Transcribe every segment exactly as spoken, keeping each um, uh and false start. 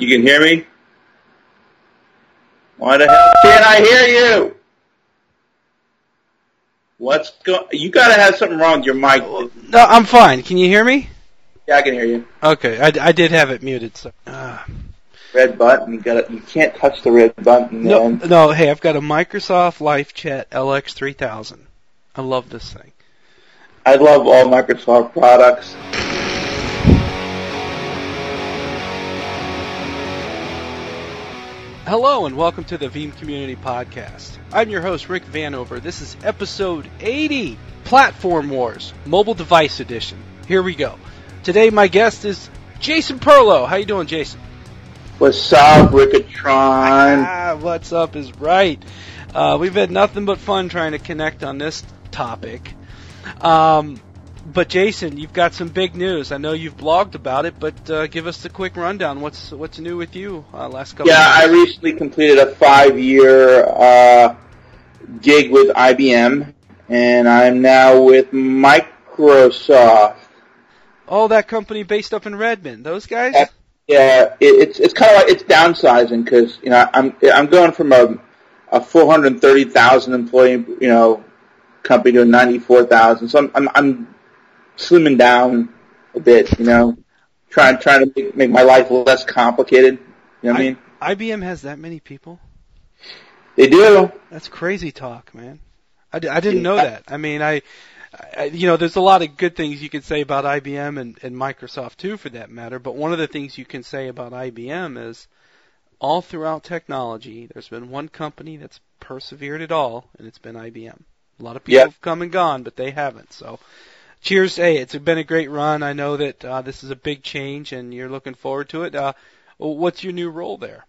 You can hear me? Why the hell can't I hear you? What's go? You gotta have something wrong with your mic. No, I'm fine. Can you hear me? Yeah, I can hear you. Okay, I, I did have it muted. So. Uh. Red button. You got You can't touch the red button. No, man. no. Hey, I've got a Microsoft LifeChat L X three thousand. I love this thing. I love all Microsoft products. Hello and welcome to the Veeam Community Podcast. I'm your host, Rick Vanover. This is episode eighty, Platform Wars, Mobile Device Edition. Here we go. Today my guest is Jason Perlow. How you doing, Jason? What's up, Rickatron? Ah, what's up is right. Uh, we've had nothing but fun trying to connect on this topic. Um, but Jason, you've got some big news. I know you've blogged about it, but uh, give us the quick rundown. What's what's new with you uh, last couple Yeah, of years? I recently completed a five-year uh, gig with I B M, and I'm now with Microsoft. Oh, that company based up in Redmond. Those guys? That's, yeah, it, it's it's kind of like it's downsizing because you know I'm I'm going from a a four hundred thirty thousand employee you know company to a ninety-four thousand. So I'm I'm, I'm slimming down a bit, you know, trying trying to make, make my life less complicated. You know what I, I mean? I B M has that many people? They do. That's crazy talk, man. I, I didn't know that. I mean, I, I, you know, there's a lot of good things you could say about I B M and, and Microsoft too, for that matter. But one of the things you can say about I B M is all throughout technology, there's been one company that's persevered at all, and it's been I B M. A lot of people yep. have come and gone, but they haven't. So, cheers. Hey, it's been a great run. I know that uh, this is a big change, and you're looking forward to it. Uh, what's your new role there?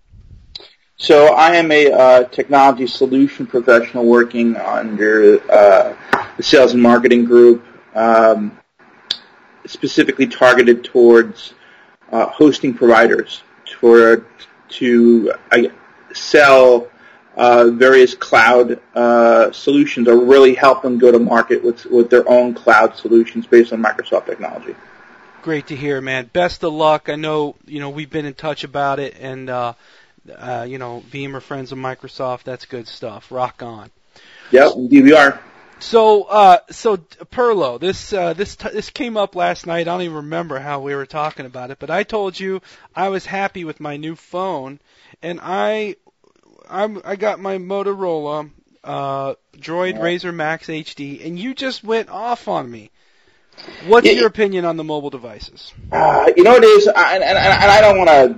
So I am a uh, technology solution professional working under uh, the sales and marketing group, um, specifically targeted towards uh, hosting providers for to uh, sell uh, various cloud uh, solutions, or really help them go to market with with their own cloud solutions based on Microsoft technology. Great to hear, man. Best of luck. I know you know we've been in touch about it, and uh, uh, you know Veeam are friends of Microsoft. That's good stuff. Rock on. Yep, indeed we are. So, uh, so Perlow, this uh, this t- this came up last night. I don't even remember how we were talking about it, but I told you I was happy with my new phone, and I I'm, I got my Motorola uh, Droid yeah. Razr Max H D, and you just went off on me. What's yeah. your opinion on the mobile devices? Uh, you know, it is, and, and, and I don't want to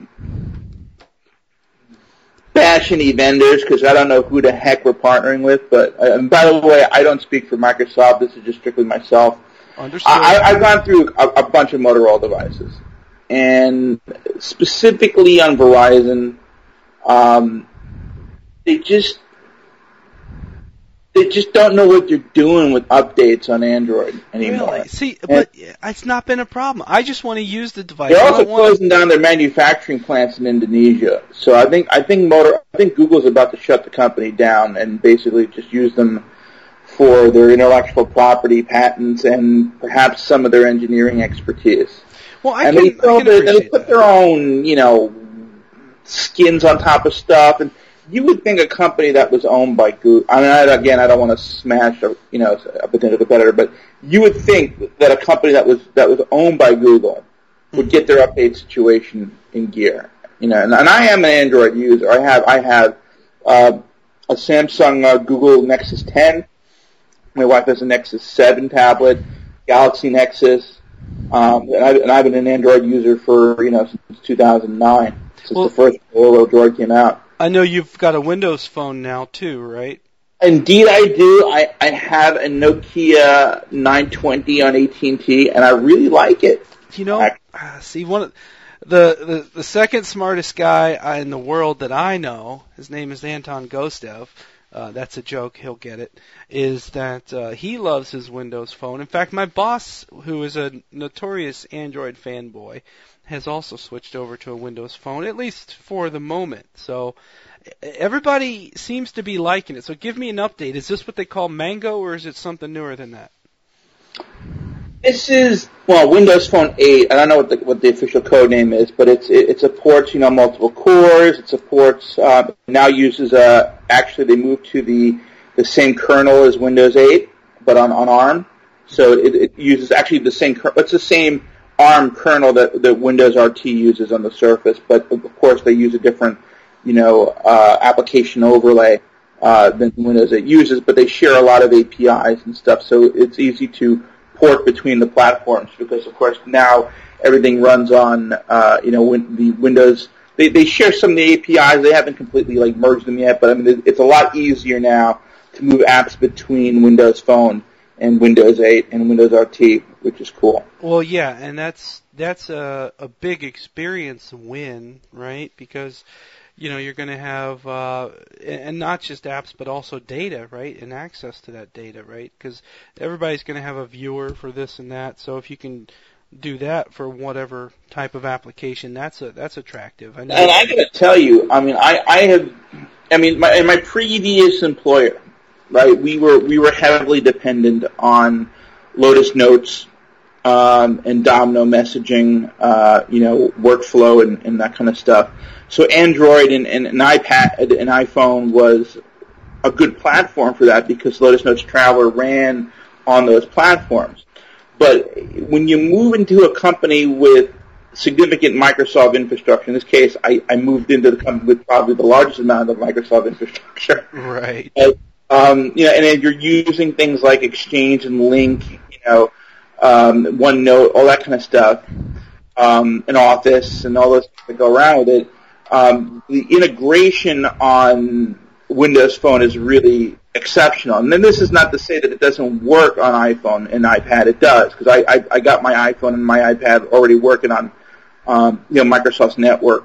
bash any vendors because I don't know who the heck we're partnering with. But uh, and by the way, I don't speak for Microsoft. This is just strictly myself. Understood. I, I've gone through a, a bunch of Motorola devices, and specifically on Verizon, um, they just they just don't know what they're doing with updates on Android anymore. Really? See, and but it's not been a problem. I just want to use the device. They're also closing down their manufacturing plants in Indonesia. So I think I think Motor I think Google's about to shut the company down and basically just use them for their intellectual property patents and perhaps some of their engineering expertise. Well, I and can, they, I can they, appreciate they put that. their own, you know, skins on top of stuff, and you would think a company that was owned by Google. I mean, I, again, I don't want to smash a you know a potential competitor, but you would think that a company that was that was owned by Google would get their update situation in gear. You know, and, and I am an Android user. I have I have uh, a Samsung uh, Google Nexus ten. My wife has a Nexus seven tablet, Galaxy Nexus, um, and, I, and I've been an Android user for you know since two thousand nine, since well, the first Motorola Droid came out. I know you've got a Windows phone now too, right? Indeed, I do. I, I have a Nokia nine twenty on A T and T, and I really like it. You know, I, see one of the, the the second smartest guy in the world that I know, his name is Anton Gostev. Uh, that's a joke. He'll get it. Is that uh, he loves his Windows phone. In fact, my boss, who is a notorious Android fanboy, has also switched over to a Windows phone, at least for the moment. So everybody seems to be liking it. So give me an update. Is this what they call Mango, or is it something newer than that? This is, well, Windows Phone eight. I don't know what the, what the official code name is, but it's, it, it supports, you know, multiple cores. It supports, uh, now uses, uh, actually they moved to the, the same kernel as Windows eight, but on, on ARM. So it, it uses actually the same, it's the same ARM kernel that, that Windows R T uses on the Surface, but of course they use a different, you know, uh, application overlay, uh, than Windows eight uses, but they share a lot of A P Is and stuff, so it's easy to port between the platforms because, of course, now everything runs on, uh, you know, win- the Windows. They, they share some of the A P Is. They haven't completely like merged them yet, but I mean, it's a lot easier now to move apps between Windows Phone and Windows eight and Windows R T, which is cool. Well, yeah, and that's that's a a big experience win, right? Because you know, you're going to have, uh, and not just apps, but also data, right, and access to that data, right? Because everybody's going to have a viewer for this and that. So if you can do that for whatever type of application, that's a that's attractive. I know. And I got to tell you, I mean, I, I have, I mean, my, in my previous employer, right, we were we were heavily dependent on Lotus Notes um, and Domino messaging, uh, you know, workflow and, and that kind of stuff. So Android and, and an iPad, an iPhone was a good platform for that because Lotus Notes Traveler ran on those platforms. But when you move into a company with significant Microsoft infrastructure, in this case, I, I moved into the company with probably the largest amount of Microsoft infrastructure. Right. But, um, you know, and then you're using things like Exchange and Link, you know, um, OneNote, all that kind of stuff, um, and Office and all those things that go around with it. Um, the integration on Windows Phone is really exceptional. And then this is not to say that it doesn't work on iPhone and iPad. It does, because I, I, I got my iPhone and my iPad already working on, um, you know, Microsoft's network.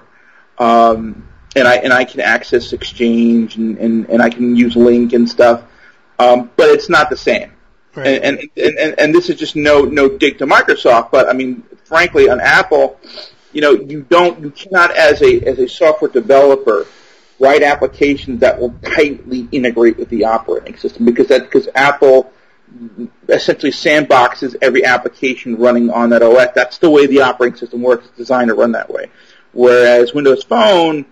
Um, and I, and I can access Exchange and, and, and I can use Link and stuff. Um, but it's not the same. Right. And, and, and, and this is just no, no dig to Microsoft, but I mean, frankly, on Apple, you know, you don't, you cannot as a, as a software developer write applications that will tightly integrate with the operating system because that, because Apple essentially sandboxes every application running on that O S. That's the way the operating system works. It's designed to run that way. Whereas Windows Phone,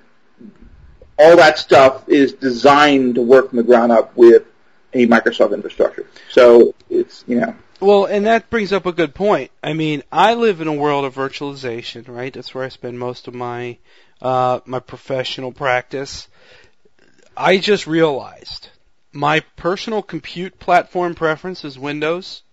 all that stuff is designed to work from the ground up with a Microsoft infrastructure. So it's, you know. Well, and that brings up a good point. I mean, I live in a world of virtualization, right? That's where I spend most of my uh, my professional practice. I just realized my personal compute platform preference is Windows.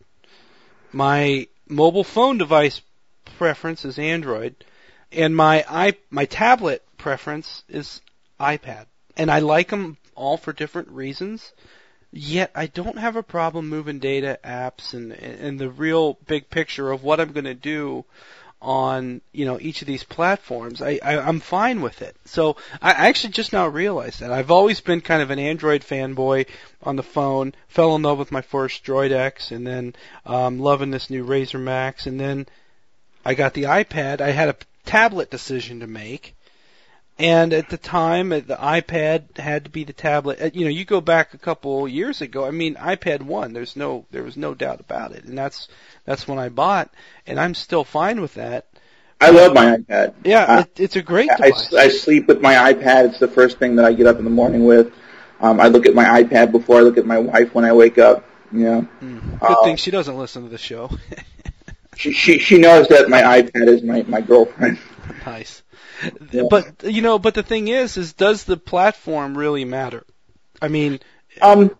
My mobile phone device preference is Android, and my i my tablet preference is iPad. And I like them all for different reasons. Yet I don't have a problem moving data, apps, and and the real big picture of what I'm going to do on, you know, each of these platforms. I, I I'm fine with it. So I actually just now realized that I've always been kind of an Android fanboy on the phone. Fell in love with my first Droid X, and then um, loving this new Razer Max, and then I got the iPad. I had a tablet decision to make. And at the time, the iPad had to be the tablet. You know, you go back a couple years ago. I mean, iPad won. There's no, there was no doubt about it. And that's that's when I bought, and I'm still fine with that. I love my iPad. Yeah, uh, it, it's a great I, device. I sleep with my iPad. It's the first thing that I get up in the morning with. Um, I look at my iPad before I look at my wife when I wake up. You know, mm, good uh, thing she doesn't listen to the show. she, she she knows that my iPad is my my girlfriend. Nice. Yeah. But, you know, but the thing is, is does the platform really matter? I mean... Um,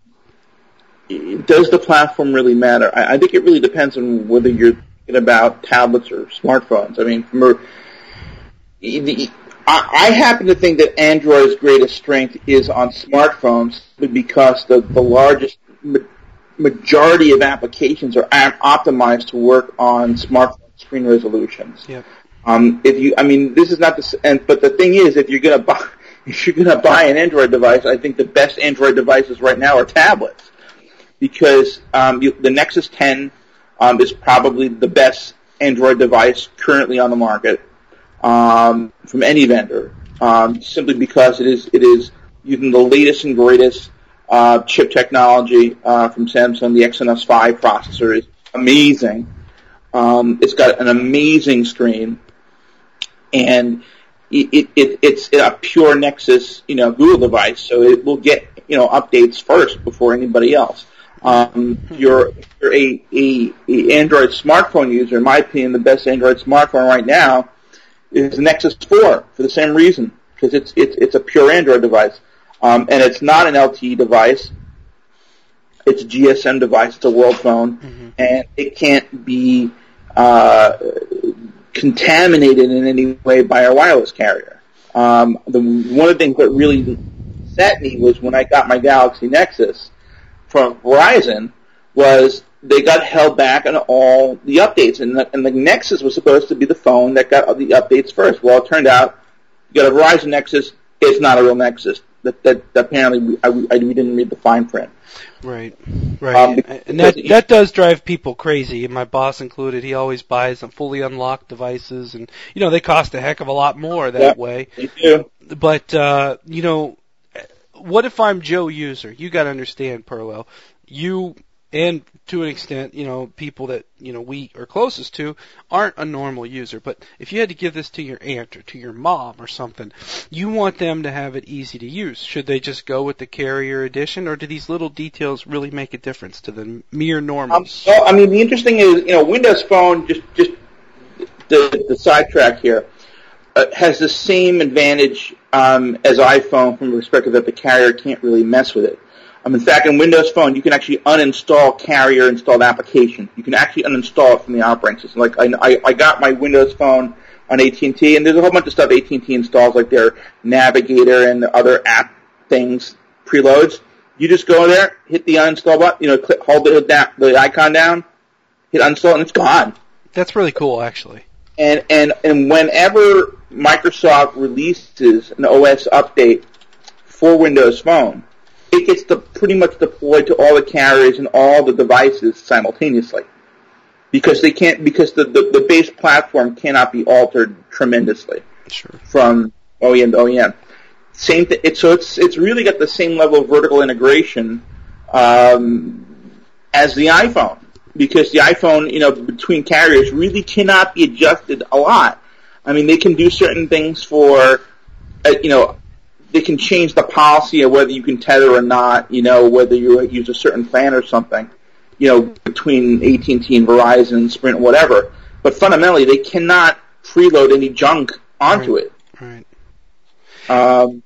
does the platform really matter? I, I think it really depends on whether you're thinking about tablets or smartphones. I mean, from a, the, I, I happen to think that Android's greatest strength is on smartphones because the, the largest ma- majority of applications are optimized to work on smartphone screen resolutions. Yep. Um, if you, I mean, this is not the, and, but the thing is, if you're gonna buy, if you're gonna buy an Android device, I think the best Android devices right now are tablets, because um, you, the Nexus ten um, is probably the best Android device currently on the market um, from any vendor, um, simply because it is it is using the latest and greatest uh, chip technology uh, from Samsung. The Exynos five processor is amazing. Um, it's got an amazing screen, and it, it, it it's a pure Nexus, you know, Google device, so it will get, you know, updates first before anybody else. Um, if you're, if you're a, a, a Android smartphone user, in my opinion, the best Android smartphone right now is the Nexus four for the same reason, because it's it's it's a pure Android device, um, and it's not an L T E device. It's a G S M device. It's a world phone, mm-hmm. and it can't be uh, contaminated in any way by a wireless carrier. Um, the, one of the things that really upset me was when I got my Galaxy Nexus from Verizon was they got held back on all the updates, and the, and the Nexus was supposed to be the phone that got the updates first. Well, it turned out you got a Verizon Nexus, it's not a real Nexus. That, that, that apparently we, I, I, we didn't read the fine print. Right, right, um, and that that does drive people crazy. And my boss included. He always buys some fully unlocked devices, and you know they cost a heck of a lot more that yeah, way. They do. But uh, you know, what if I'm Joe user? You got to understand, Perlo. You and to an extent, you know, people that you know we are closest to aren't a normal user. But if you had to give this to your aunt or to your mom or something, you want them to have it easy to use. Should they just go with the carrier edition, or do these little details really make a difference to the mere normals? Um, well, I mean, the interesting is, you know, Windows Phone, just just the the sidetrack here, uh, has the same advantage um, as iPhone from the perspective that the carrier can't really mess with it. Um, in fact, in Windows Phone, you can actually uninstall carrier-installed application. You can actually uninstall it from the operating system. Like, I, I, I got my Windows Phone on A T and T, and there's a whole bunch of stuff A T and T installs, like their Navigator and other app things, preloads. You just go there, hit the uninstall button, you know, click, hold the, the icon down, hit uninstall, and it's gone. That's really cool, actually. And, and, and whenever Microsoft releases an O S update for Windows Phone, it gets to pretty much deployed to all the carriers and all the devices simultaneously, because they can't because the, the, the base platform cannot be altered tremendously sure. from O E M to O E M. Same th- it, so it's it's really got the same level of vertical integration um, as the iPhone, because the iPhone, you know, between carriers really cannot be adjusted a lot. I mean, they can do certain things for, uh, you know. They can change the policy of whether you can tether or not, you know, whether you use a certain plan or something, you know, between A T and T and Verizon, Sprint, whatever. But fundamentally, they cannot preload any junk onto right. it. Right. Um,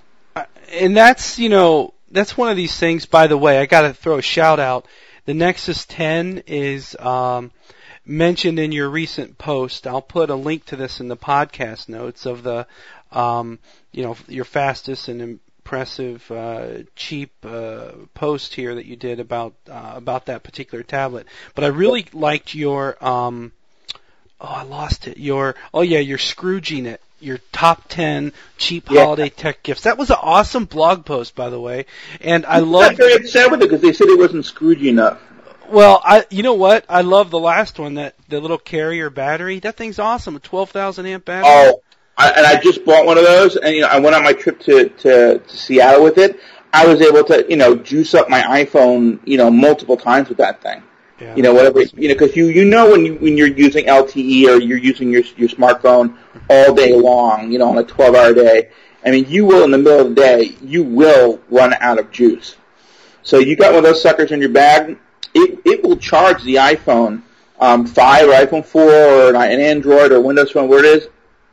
and that's, you know, that's one of these things, by the way, I got to throw a shout out. The Nexus ten is um, mentioned in your recent post. I'll put a link to this in the podcast notes of the Um, you know, your fastest and impressive, uh, cheap uh, post here that you did about uh, about that particular tablet. But I really liked your, um, oh, I lost it. Your, oh yeah, your Scrooging it. Your top ten cheap yeah. holiday tech gifts. That was an awesome blog post, by the way. And I I'm love. not very upset with it because they said it wasn't Scroogey enough. Well, I, you know what? I love the last one, that the little carrier battery. That thing's awesome. A twelve thousand amp battery. Oh. I, and I just bought one of those, and you know, I went on my trip to, to, to Seattle with it. I was able to, you know, juice up my iPhone, you know, multiple times with that thing. Yeah, you know, whatever, you know, because you, you know when you when you're using L T E or you're using your your smartphone all day long, you know, on a twelve hour day. I mean, you will in the middle of the day, you will run out of juice. So you got one of those suckers in your bag. It it will charge the iPhone um, five or iPhone four or an Android or Windows Phone, where it is.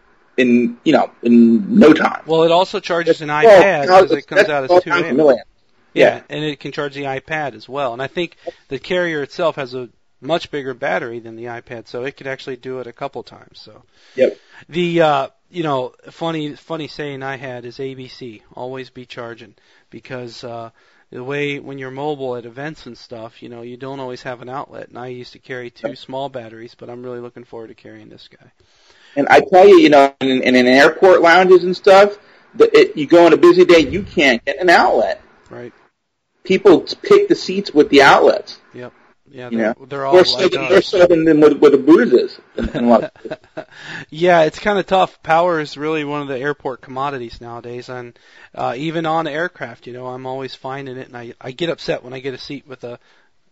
In you know, in no time. Well, it also charges an iPad because it comes out as two amp. Yeah. yeah, and it can charge the iPad as well. And I think the carrier itself has a much bigger battery than the iPad, so it could actually do it a couple times. So, yep. The uh, you know, funny funny saying I had is A B C, always be charging, because uh, the way when you're mobile at events and stuff, you know, you don't always have an outlet. And I used to carry two small batteries, but I'm really looking forward to carrying this guy. And I tell you, you know, in, in, in airport lounges and stuff, the, it, you go on a busy day, you can't get an outlet. Right. People pick the seats with the outlets. Yep. Yeah, you they're, know? they're all more like so than, us. More so than, than with, with the bruises. In, in a lot of yeah, it's kind of tough. Power is really one of the airport commodities nowadays, and uh, even on aircraft, you know, I'm always finding it, and I, I get upset when I get a seat with a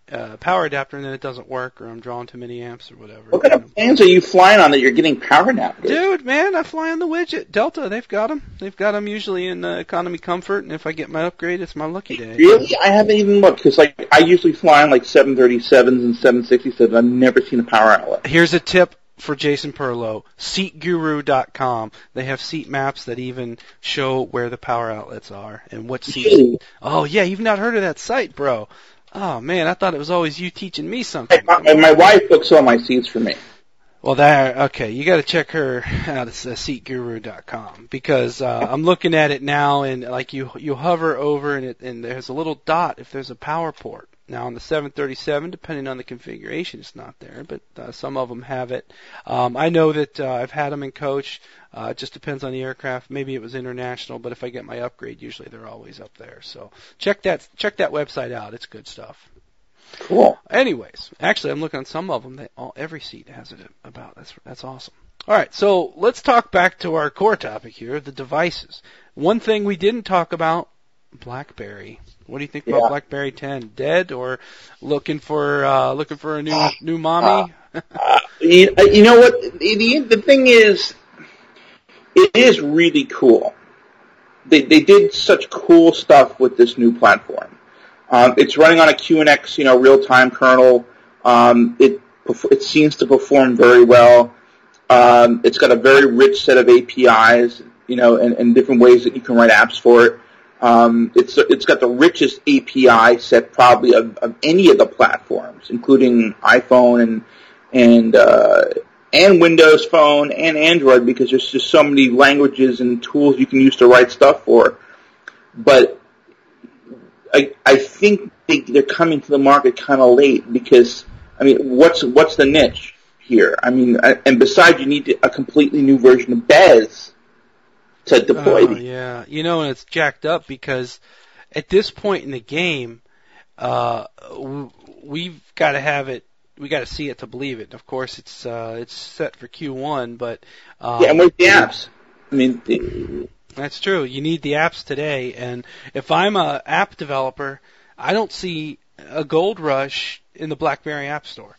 uh, power adapter and then it doesn't work, or I'm drawing too many amps or whatever. What kind of planes are you flying on that you're getting power adapters? Dude, man, I fly on the widget. Delta, they've got them. They've got them usually in uh, economy comfort, and if I get my upgrade, it's my lucky day. Really? I haven't even looked, because like, I usually fly on like seven thirty-sevens and seven sixty-sevens. I've never seen a power outlet. Here's a tip for Jason Perlow, seat guru dot com. They have seat maps that even show where the power outlets are and what seats. Really? Oh, yeah, you've not heard of that site, bro. Oh, man, I thought it was always you teaching me something. My, my wife books all my seats for me. Well, that okay. You got to check her out. It's uh, seat guru dot com, because uh, I'm looking at it now, and like you you hover over, and it and there's a little dot if there's a power port. Now on the seven thirty-seven, depending on the configuration, it's not there, but uh, some of them have it. Um, I know that uh, I've had them in coach. Uh, it just depends on the aircraft. Maybe it was international, but if I get my upgrade, usually they're always up there. So check that check that website out. It's good stuff. Cool. Anyways, actually, I'm looking at some of them. They all every seat has it about. That's that's awesome. All right, so let's talk back to our core topic here, the devices. One thing we didn't talk about, BlackBerry. What do you think Yeah. about BlackBerry ten? Dead or looking for uh, looking for a new new mommy? Uh, uh, you, you know what? The, the thing is, it is really cool. They they did such cool stuff with this new platform. Um, it's running on a Q N X, you know, real-time kernel. Um, it it seems to perform very well. Um, it's got a very rich set of A P Is, you know, and, and different ways that you can write apps for it. Um, it's it's got the richest A P I set probably of, of any of the platforms, including iPhone and and uh, and Windows Phone and Android, because there's just so many languages and tools you can use to write stuff for. But I I think they, they're coming to the market kind of late, because I mean, what's what's the niche here? I mean, and besides, you need a completely new version of Bez to deploy. Oh, yeah. You know, and it's jacked up because at this point in the game, uh, we've got to have it. We got to see it to believe it. Of course, it's uh, it's set for Q one, but um, yeah, and with the apps, I mean, the, that's true. You need the apps today, and if I'm a app developer, I don't see a gold rush in the BlackBerry App Store.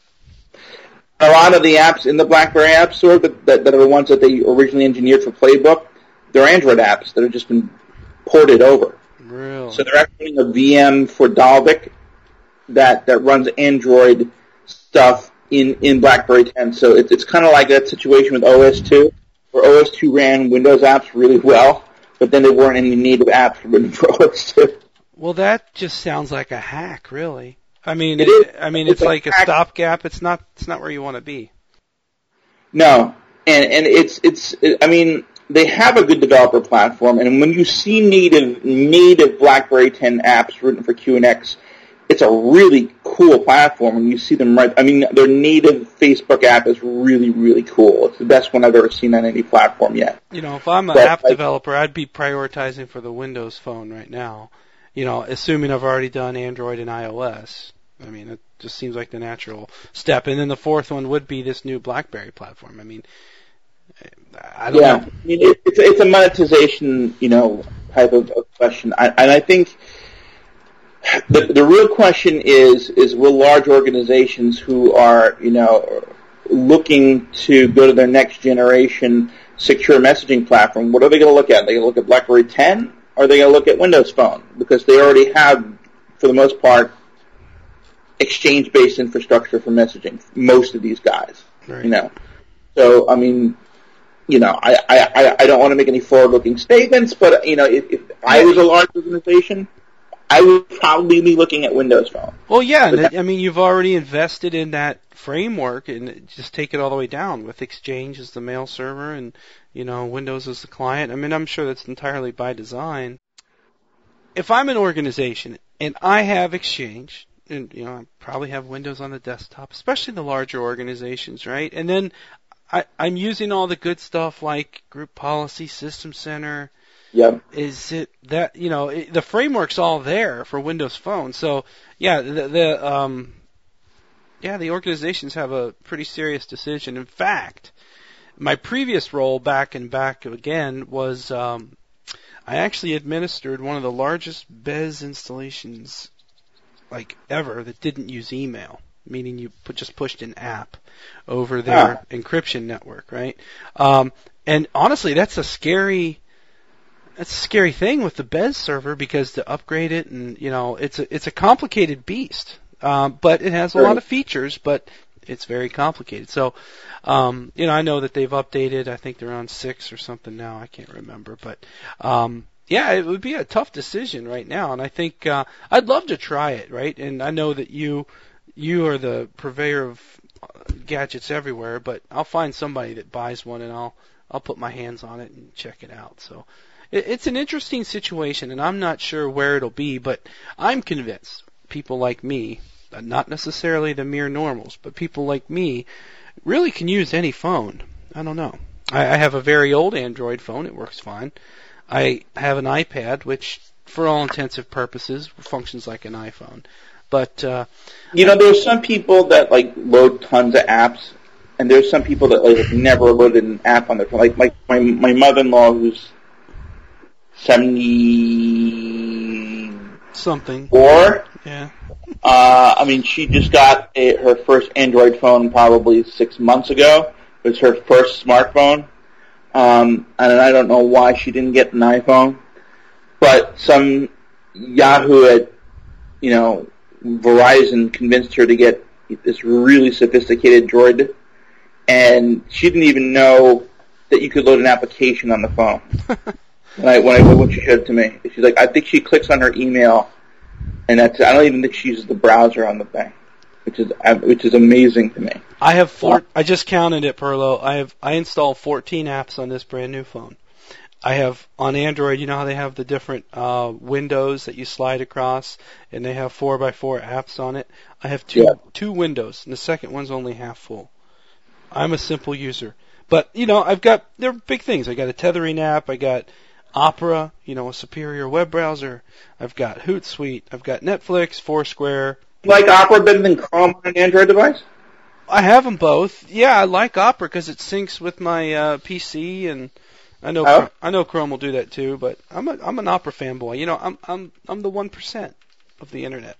A lot of the apps in the BlackBerry App Store that, that, that are the ones that they originally engineered for Playbook, they're Android apps that have just been ported over. Really? So they're actually running a V M for Dalvik that, that runs Android stuff in, in BlackBerry ten. So it, it's kind of like that situation with O S two, where O S two ran Windows apps really well, but then there weren't any native apps written for O S two. Well, that just sounds like a hack, really. I mean, It it, is. I mean, It's it's, a like a hack. stopgap. It's not. It's not where you want to be. No, and and it's it's. I mean, they have a good developer platform, and when you see native native BlackBerry ten apps written for Q N X, it's a really cool platform. When you see them write, I mean, their native Facebook app is really really cool. It's the best one I've ever seen on any platform yet. You know, if I'm an But, app like- developer, I'd be prioritizing for the Windows Phone right now. You know, assuming I've already done Android and iOS. I mean, it just seems like the natural step. And then the fourth one would be this new BlackBerry platform. I mean, I don't yeah, know. I mean, it, it's it's a monetization, you know, type of, of question, I, and I think the the real question is is will large organizations who are, you know, looking to go to their next generation secure messaging platform, what are they going to look at? Are they going to look at BlackBerry ten, or are they going to look at Windows Phone? Because they already have, for the most part, exchange-based infrastructure for messaging. Most of these guys, Right. you know. So, I mean, you know, I, I, I don't want to make any forward-looking statements, but, you know, if, if I was a large organization, I would probably be looking at Windows Phone. Well, yeah, But and I mean, you've already invested in that framework, and just take it all the way down with Exchange as the mail server and, you know, Windows as the client. I mean, I'm sure that's entirely by design. If I'm an organization and I have Exchange, and, you know, I probably have Windows on the desktop, especially the larger organizations, right? And then I, I'm using all the good stuff like Group Policy, System Center. Yep. Is it that, you know, it, the framework's all there for Windows Phone. So, yeah, the, the um, yeah, the organizations have a pretty serious decision. In fact, my previous role back and back again was um, I actually administered one of the largest Bez installations like ever that didn't use email, meaning you put, just pushed an app over their ah. encryption network, right? Um, and honestly, that's a scary that's a scary thing with the Bez server, because to upgrade it, and you know, it's a it's a complicated beast. Um, but it has a lot of features, but it's very complicated. So, um, you know, I know that they've updated. I think they're on six or something now. I can't remember, but um, yeah, it would be a tough decision right now. And I think uh, I'd love to try it, right? And I know that you you are the purveyor of gadgets everywhere, but I'll find somebody that buys one, and I'll I'll put my hands on it and check it out. So it, it's an interesting situation, and I'm not sure where it'll be, but I'm convinced people like me, not necessarily the mere normals, but people like me, really can use any phone. I don't know. I, I have a very old Android phone. It works fine. I have an iPad, which, for all intensive purposes, functions like an iPhone. But uh, you know, there's some people that like load tons of apps, and there's some people that like have never loaded an app on their phone. Like my my, my mother-in-law, who's seventy something four. Yeah. Uh, I mean, she just got a, her first Android phone probably six months ago. It was her first smartphone. Um, and I don't know why she didn't get an iPhone. But some Yahoo at, you know, Verizon convinced her to get this really sophisticated Droid. And she didn't even know that you could load an application on the phone. when I, when I, when she showed it to me. She's like, I think she clicks on her email, and that's, I don't even think she uses the browser on the thing, which is which is amazing to me. I have four. I just counted it, Perlo. I have I installed fourteen apps on this brand new phone. I have on Android. You know how they have the different uh, windows that you slide across, and they have four by four apps on it. I have two yeah. two windows, and the second one's only half full. I'm a simple user, but you know I've got they're big things. I got a tethering app. I got Opera, you know, a superior web browser. I've got Hootsuite. I've got Netflix, Foursquare. You like Opera better than Chrome on an Android device? I have them both. Yeah, I like Opera because it syncs with my uh, P C, and I know oh. I know Chrome will do that too. But I'm a I'm an Opera fanboy. You know, I'm I'm I'm the one percent of the internet.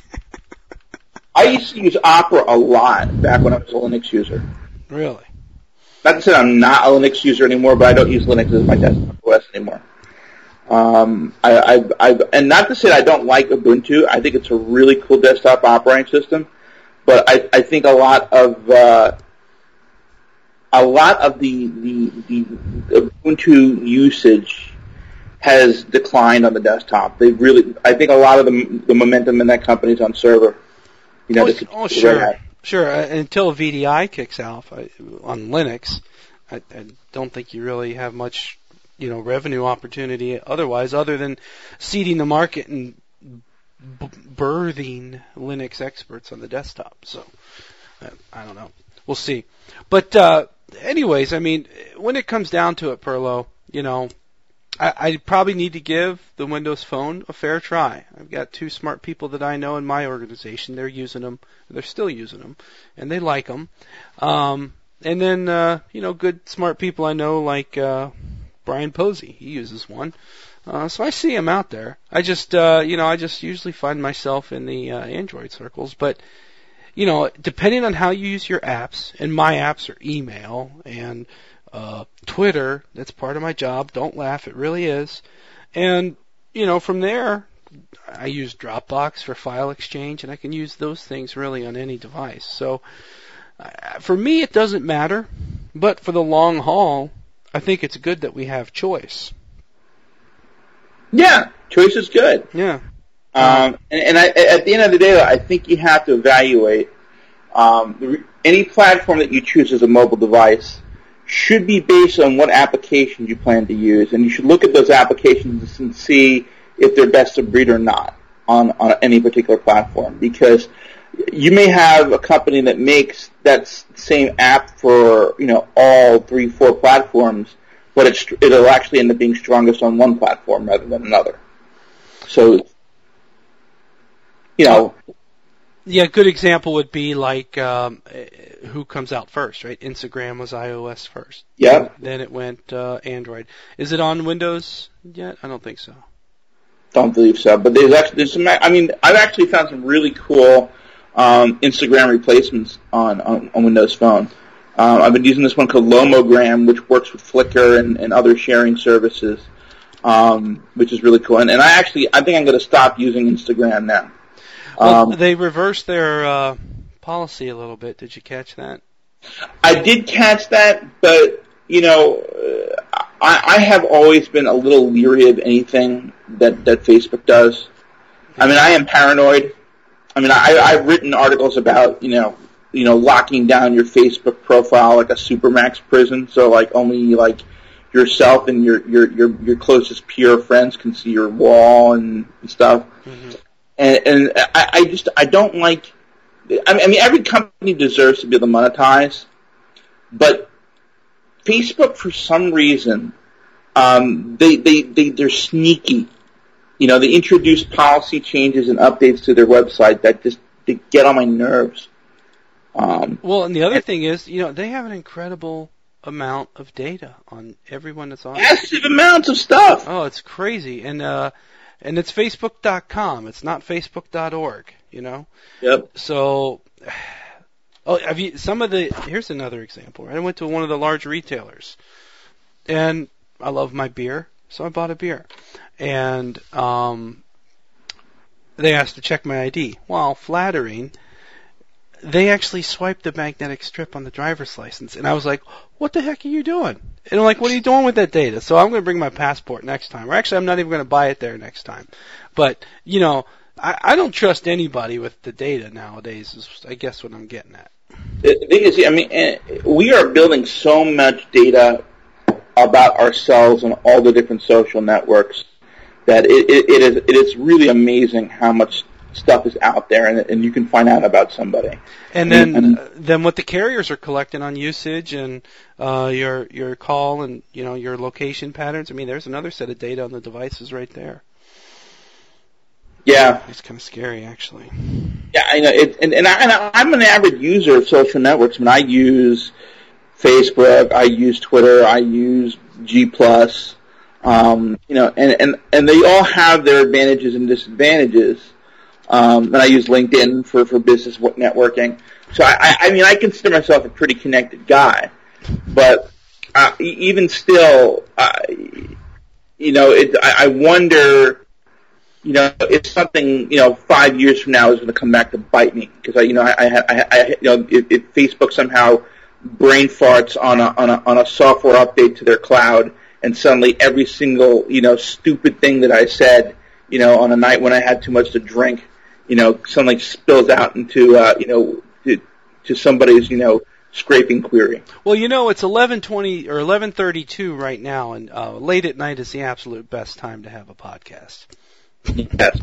I used to use Opera a lot back when I was a Linux user. Really? Not to say I'm not a Linux user anymore, but I don't use Linux as my desktop O S anymore. Um, I, I've, I've, and not to say I don't like Ubuntu. I think it's a really cool desktop operating system, but I, I think a lot of uh, a lot of the, the the Ubuntu usage has declined on the desktop. They really, I think a lot of the the momentum in that company is on server. You know, oh, the, oh sure. Sure, uh, until V D I kicks out I, on Linux, I, I don't think you really have much, you know, revenue opportunity otherwise, other than seeding the market and b- birthing Linux experts on the desktop. So, I, I don't know. We'll see. But, uh, anyways, I mean, when it comes down to it, Perlo, you know, I, I probably need to give the Windows Phone a fair try. I've got two smart people that I know in my organization. They're using them. They're still using them, and they like them. Um, and then, uh, you know, good smart people I know like uh, Brian Posey. He uses one. Uh, so I see him out there. I just, uh, you know, I just usually find myself in the uh, Android circles. But, you know, depending on how you use your apps, and my apps are email and Uh, Twitter, that's part of my job. Don't laugh, it really is. And, you know, from there, I use Dropbox for file exchange, and I can use those things really on any device. So, uh, for me, it doesn't matter. But for the long haul, I think it's good that we have choice. Yeah, choice is good. Yeah. Um, and, and I, at the end of the day, I think you have to evaluate um, any platform that you choose as a mobile device should be based on what applications you plan to use, and you should look at those applications and see if they're best of breed or not on, on any particular platform. Because you may have a company that makes that same app for, you know, all three, four platforms, but it's, it'll actually end up being strongest on one platform rather than another. So, you know. Yeah, a good example would be like um, who comes out first, right? Instagram was iOS first. Yeah. Then it went uh, Android. Is it on Windows yet? I don't think so. Don't believe so. But there's actually there's some. I mean, I've actually found some really cool um, Instagram replacements on, on, on Windows Phone. Um, I've been using this one called Lomogram, which works with Flickr and, and other sharing services, um, which is really cool. And, and I actually, I think I'm going to stop using Instagram now. Well, um, they reversed their uh, policy a little bit. Did you catch that? I did catch that, but, you know, uh, I, I have always been a little leery of anything that, that Facebook does. I mean, I am paranoid. I mean, I, I've written articles about, you know, you know, locking down your Facebook profile like a supermax prison, so like only like yourself and your your your, your closest peer friends can see your wall and stuff. Mm-hmm. And and I, I just I don't like. I mean, I mean, every company deserves to be able to monetize, but Facebook, for some reason, um, they they they they're sneaky. You know, they introduce policy changes and updates to their website that just they get on my nerves. Um, well, and the other thing is, you know, they have an incredible amount of data on everyone that's on it. Massive amounts of stuff. Oh, it's crazy. And uh, and it's Facebook dot com. It's not Facebook dot org, you know? Yep. So, oh, have you, some of the, here's another example. Right? I went to one of the large retailers, and I love my beer, so I bought a beer. And um, they asked to check my I D. Well, flattering. They actually swiped the magnetic strip on the driver's license, and I was like, what the heck are you doing? And I'm like, what are you doing with that data? So I'm going to bring my passport next time. Or actually, I'm not even going to buy it there next time. But, you know, I, I don't trust anybody with the data nowadays, is I guess what I'm getting at. The thing is, I mean, we are building so much data about ourselves on all the different social networks that it, it, it is it is really amazing how much stuff is out there, and, and you can find out about somebody. And then, and, uh, then what the carriers are collecting on usage and uh, your your call and you know your location patterns. I mean, there's another set of data on the devices right there. Yeah, it's kind of scary, actually. Yeah, I know. It, and and, I, and I'm an avid user of social networks. I mean, I use Facebook, I use Twitter, I use G Plus. Um, you know, and, and and they all have their advantages and disadvantages. Um, and I use LinkedIn for, for business networking. So I, I mean, I consider myself a pretty connected guy, but uh, even still, uh, you know, it, I, I wonder, you know, if something, you know, five years from now is going to come back to bite me because I, you know, I, I, I, I you know, if, if Facebook somehow brain farts on a on a on a software update to their cloud, and suddenly every single, you know, stupid thing that I said, you know, on a night when I had too much to drink, you know, suddenly spills out into, uh, you know, to, to somebody's, you know, scraping query. Well, you know, it's eleven twenty or eleven thirty-two right now, and uh, late at night is the absolute best time to have a podcast. Yes.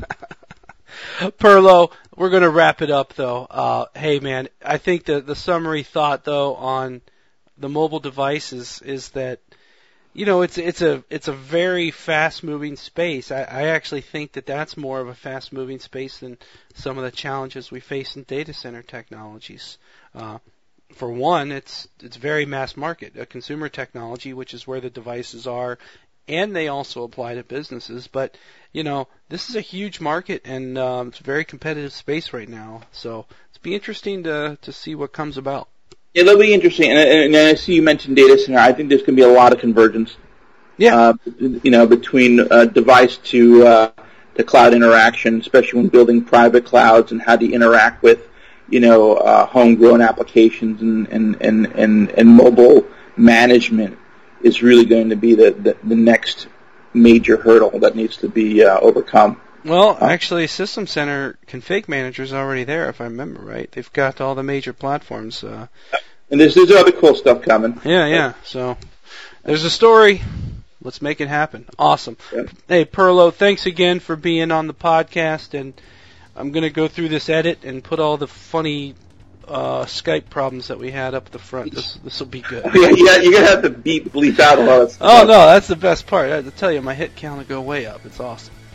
Perlo, we're going to wrap it up, though. Uh, hey, man, I think the the summary thought, though, on the mobile devices is that, you know, it's it's a it's a very fast-moving space. I, I actually think that that's more of a fast-moving space than some of the challenges we face in data center technologies. Uh, for one, it's it's very mass market, a consumer technology, which is where the devices are, and they also apply to businesses. But you know, this is a huge market, and um, it's a very competitive space right now. So it's be interesting to to see what comes about. It'll be interesting, and, and I see you mentioned data center. I think there's going to be a lot of convergence. Yeah. Uh, you know, between uh, device to uh, to cloud interaction, especially when building private clouds and how to interact with, you know, uh, homegrown applications and and, and, and and mobile management is really going to be the, the, the next major hurdle that needs to be uh, overcome. Well, actually, System Center Config Manager is already there, if I remember right. They've got all the major platforms. Uh, and there's, there's other cool stuff coming. Yeah, yeah. So there's a story. Let's make it happen. Awesome. Yep. Hey, Perlo, thanks again for being on the podcast. And I'm going to go through this edit and put all the funny uh, Skype problems that we had up at the front. This this will be good. Yeah, yeah, you're going to have to beep, bleep out a lot of stuff. Oh, no, that's the best part. I have to tell you, my hit count will go way up. It's awesome.